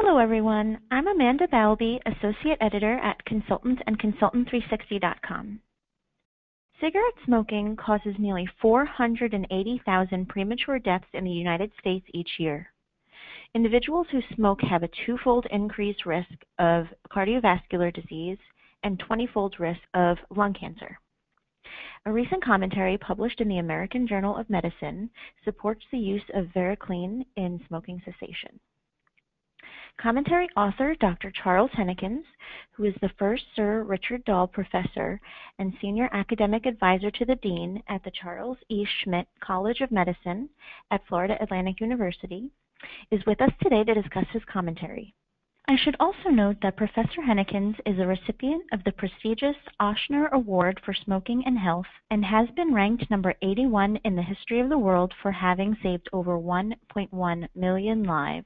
Hello, everyone. I'm Amanda Balby, Associate Editor at Consultant and Consultant360.com. Cigarette smoking causes nearly 480,000 premature deaths in the United States each year. Individuals who smoke have a twofold increased risk of cardiovascular disease and 20-fold risk of lung cancer. A recent commentary published in the American Journal of Medicine supports the use of Vericlean in smoking cessation. Commentary author Dr. Charles Hennekins, who is the first Sir Richard Dahl Professor and Senior Academic Advisor to the Dean at the Charles E. Schmidt College of Medicine at Florida Atlantic University, is with us today to discuss his commentary. I should also note that Professor Hennekins is a recipient of the prestigious Ochsner Award for Smoking and Health and has been ranked number 81 in the history of the world for having saved over 1.1 million lives.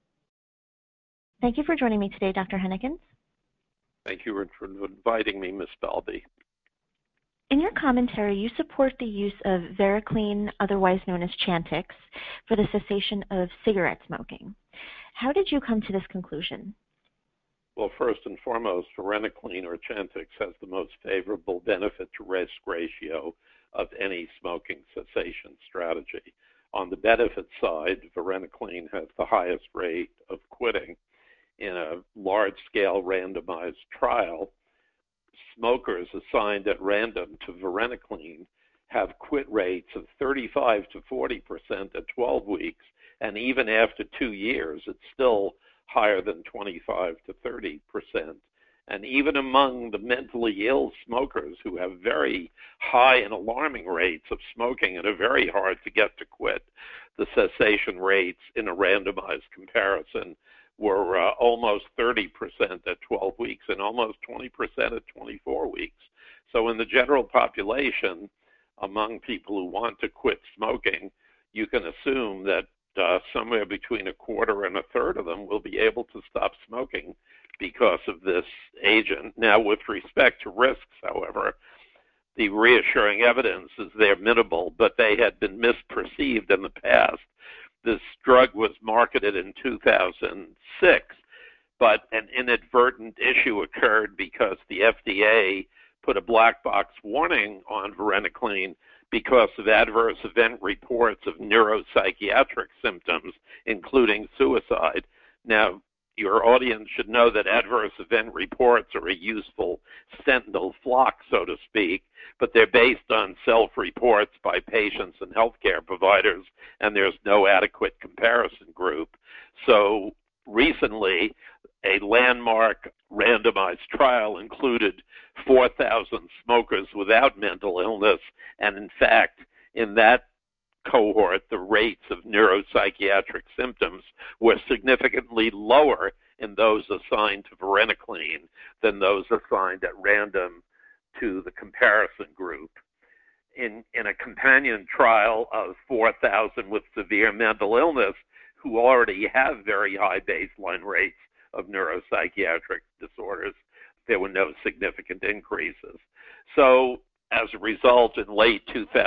Thank you for joining me today, Dr. Hennekins. Thank you for inviting me, Ms. Balby. In your commentary, you support the use of Vericlean, otherwise known as Chantix, for the cessation of cigarette smoking. How did you come to this conclusion? Well, first and foremost, Varenicline or Chantix has the most favorable benefit to risk ratio of any smoking cessation strategy. On the benefit side, Varenicline has the highest rate of quitting. In a large-scale randomized trial, smokers assigned at random to Varenicline have quit rates of 35 to 40% at 12 weeks, and even after 2 years, it's still higher than 25 to 30%. And even among the mentally ill smokers who have very high and alarming rates of smoking and are very hard to get to quit, the cessation rates in a randomized comparison were almost 30% at 12 weeks and almost 20% at 24 weeks. So in the general population, among people who want to quit smoking, you can assume that somewhere between a quarter and a third of them will be able to stop smoking because of this agent. Now, with respect to risks, however, the reassuring evidence is they're minimal, but they had been misperceived in the past. This drug was marketed in 2006, but an inadvertent issue occurred because the FDA put a black box warning on Varenicline because of adverse event reports of neuropsychiatric symptoms, including suicide. Now, your audience should know that adverse event reports are a useful sentinel flock, so to speak, but they're based on self-reports by patients and healthcare providers, and there's no adequate comparison group. So recently, a landmark randomized trial included 4,000 smokers without mental illness, and in fact, in that cohort, the rates of neuropsychiatric symptoms were significantly lower in those assigned to Varenicline than those assigned at random to the comparison group. In a companion trial of 4,000 with severe mental illness who already have very high baseline rates of neuropsychiatric disorders, there were no significant increases. So as a result, in late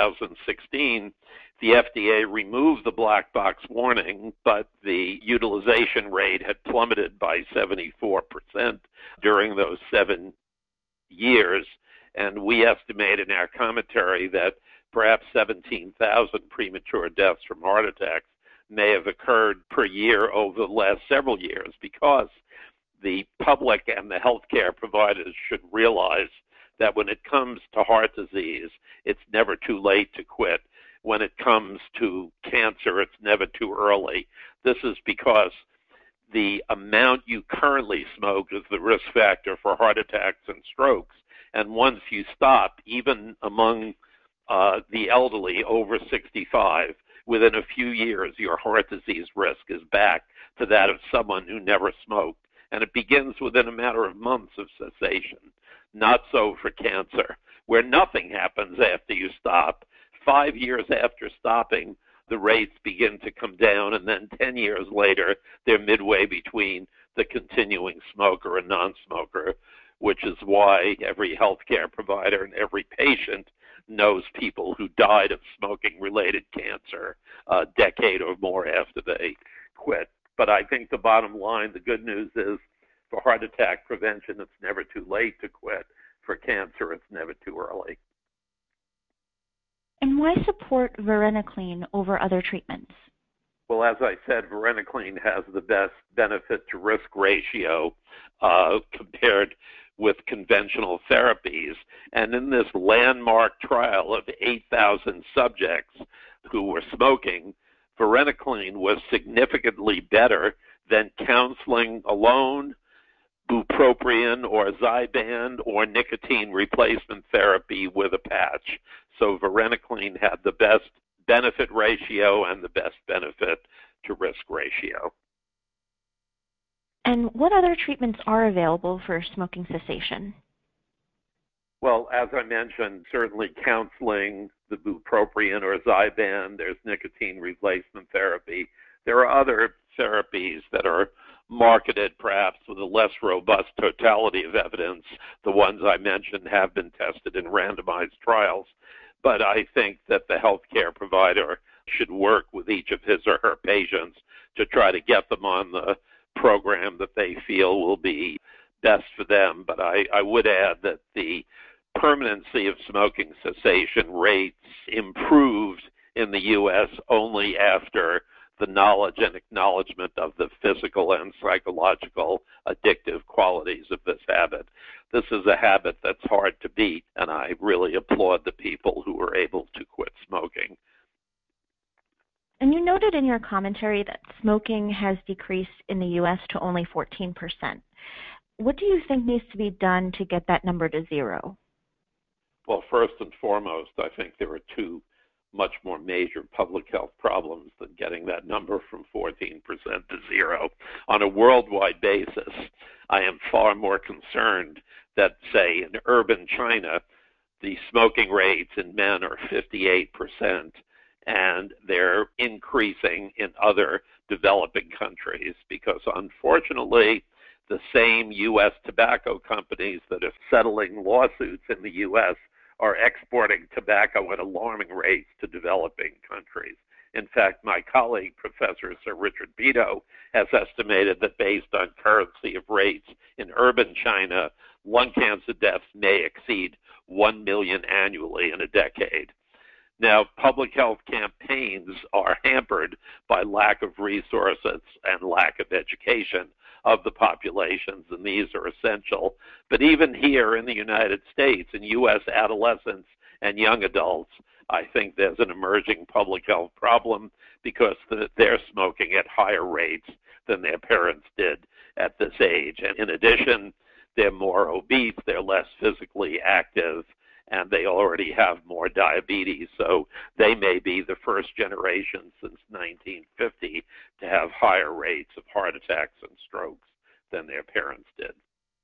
2016, the FDA removed the black box warning, but the utilization rate had plummeted by 74% during those 7 years. And we estimate in our commentary that perhaps 17,000 premature deaths from heart attacks may have occurred per year over the last several years, because the public and the healthcare providers should realize that when it comes to heart disease, it's never too late to quit. When it comes to cancer, it's never too early. This is because the amount you currently smoke is the risk factor for heart attacks and strokes. And once you stop, even among the elderly over 65, within a few years, your heart disease risk is back to that of someone who never smoked. And it begins within a matter of months of cessation. Not so for cancer, where nothing happens after you stop. 5 years after stopping, the rates begin to come down, and then 10 years later, they're midway between the continuing smoker and non-smoker, which is why every healthcare provider and every patient knows people who died of smoking-related cancer a decade or more after they quit. But I think the bottom line, the good news is for heart attack prevention, it's never too late to quit. For cancer, it's never too early. And why support varenicline over other treatments? Well, as I said, varenicline has the best benefit to risk ratio compared with conventional therapies. And in this landmark trial of 8,000 subjects who were smoking, varenicline was significantly better than counseling alone, bupropion or Zyban, or nicotine replacement therapy with a patch. So varenicline had the best benefit ratio and the best benefit to risk ratio. And what other treatments are available for smoking cessation? Well, as I mentioned, certainly counseling, the bupropion or Zyban, there's nicotine replacement therapy. There are other therapies that are marketed perhaps with a less robust totality of evidence. The ones I mentioned have been tested in randomized trials. But I think that the healthcare provider should work with each of his or her patients to try to get them on the program that they feel will be best for them. But I would add that the permanency of smoking cessation rates improved in the U.S. only after the knowledge and acknowledgement of the physical and psychological addictive qualities of this habit. This is a habit that's hard to beat, and I really applaud the people who were able to quit smoking. And you noted in your commentary that smoking has decreased in the U.S. to only 14%. What do you think needs to be done to get that number to zero? Well, first and foremost, I think there are two much more major public health problems than getting that number from 14% to zero. On a worldwide basis, I am far more concerned that, say, in urban China, the smoking rates in men are 58%, and they're increasing in other developing countries because, unfortunately, the same U.S. tobacco companies that are settling lawsuits in the U.S. are exporting tobacco at alarming rates to developing countries. In fact, my colleague, Professor Sir Richard Beto, has estimated that based on currency of rates in urban China, lung cancer deaths may exceed 1 million annually in a decade. Now, public health campaigns are hampered by lack of resources and lack of education of the populations, and these are essential. But even here in the United States, in U.S. adolescents and young adults, I think there's an emerging public health problem because they're smoking at higher rates than their parents did at this age. And in addition, they're more obese, they're less physically active, and they already have more diabetes. So they may be the first generation since 1950 to have higher rates of heart attacks and strokes than their parents did.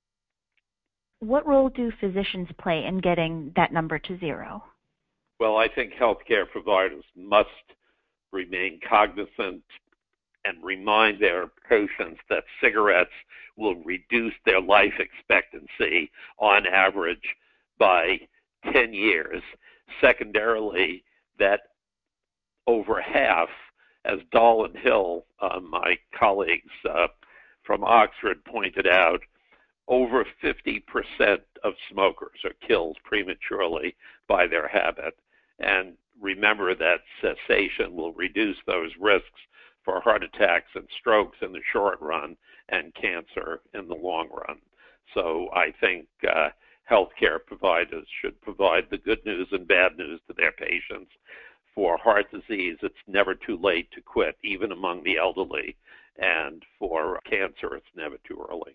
What role do physicians play in getting that number to zero? Well, I think healthcare providers must remain cognizant and remind their patients that cigarettes will reduce their life expectancy on average by 10 years. Secondarily, that over half, as Dahl and Hill, my colleagues from Oxford, pointed out, over 50% of smokers are killed prematurely by their habit. And remember that cessation will reduce those risks for heart attacks and strokes in the short run and cancer in the long run. So I think healthcare providers should provide the good news and bad news to their patients. For heart disease, it's never too late to quit, even among the elderly. And for cancer, it's never too early.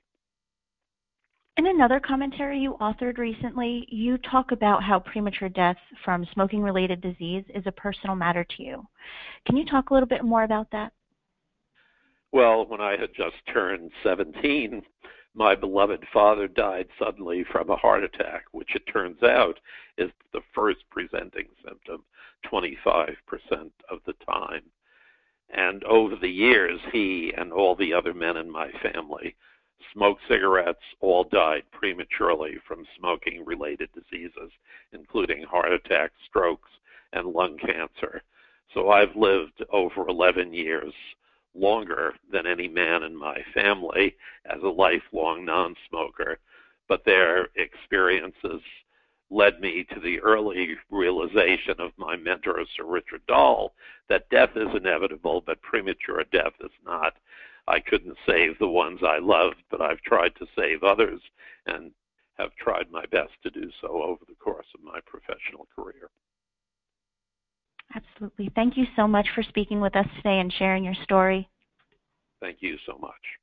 In another commentary you authored recently, you talk about how premature death from smoking-related disease is a personal matter to you. Can you talk a little bit more about that? Well, when I had just turned 17, my beloved father died suddenly from a heart attack, which it turns out is the first presenting symptom 25% of the time. And over the years, he and all the other men in my family smoked cigarettes, all died prematurely from smoking-related diseases, including heart attacks, strokes, and lung cancer. So I've lived over 11 years longer than any man in my family as a lifelong non-smoker, but their experiences led me to the early realization of my mentor, Sir Richard Dahl, that death is inevitable, but premature death is not. I couldn't save the ones I loved, but I've tried to save others and have tried my best to do so over the course of my professional career. Absolutely. Thank you so much for speaking with us today and sharing your story. Thank you so much.